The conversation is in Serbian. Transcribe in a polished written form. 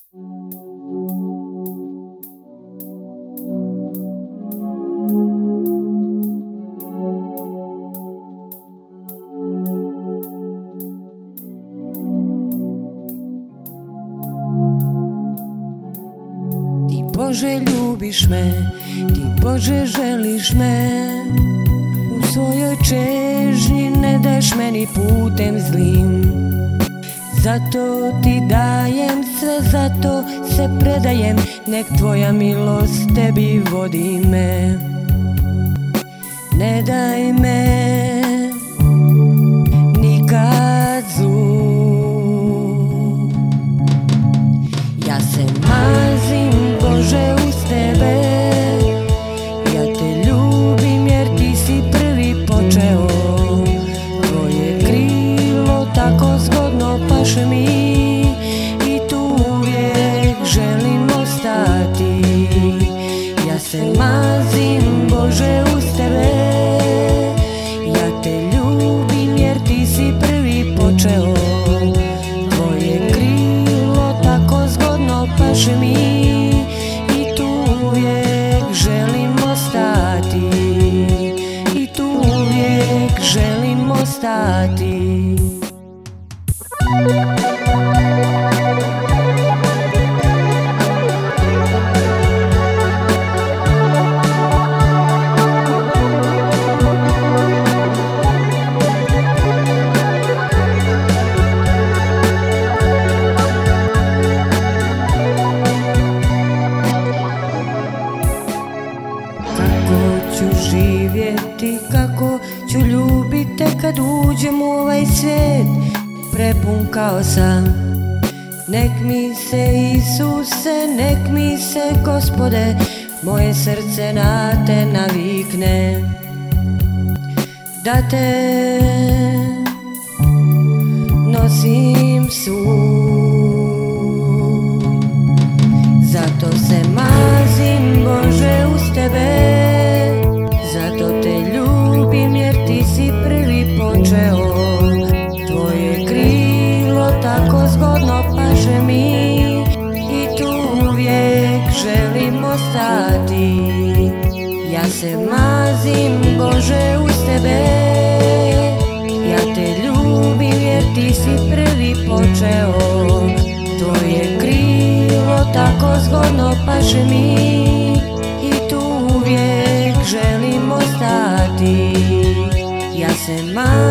Bože, ljubiš me, ti Bože želiš me, u svojoj čežnji ne daš meni putem zlim. Zato ti dajem sve, zato se predajem, nek tvoja milost tebi vodi me. Ne daj me nikad zlu. Ja se mazim, Bože, uz tebe, ja te ljubim jer ti si prvi počeo. Tvoje krilo tako zgodno paše mi i tu uvijek želim ostati. Ja se mazim, Bože, uz tebe, ja te ljubim jer ti si prvi počeo. Tvoje krilo tako zgodno paše mi i tu uvijek želim ostati. I tu uvijek želim ostati. Živjeti, kako ću ljubiti te kad uđem u ovaj svijet prepun kaosa. Nek mi se Isuse, nek mi se Gospode, moje srce na te navikne. Da te nosim svud, zato se mazim, Bože, uz tebe. Zato te ljubim jer ti si prvi počeo. Tvoje krilo tako zgodno paše mi i tu uvijek želim ostati. Ja se mazim, Bože, uz tebe, ja te ljubim jer ti si prvi počeo. Tvoje krilo tako zgodno paše mi i tu uvijek želim ostati. Ja se mazim,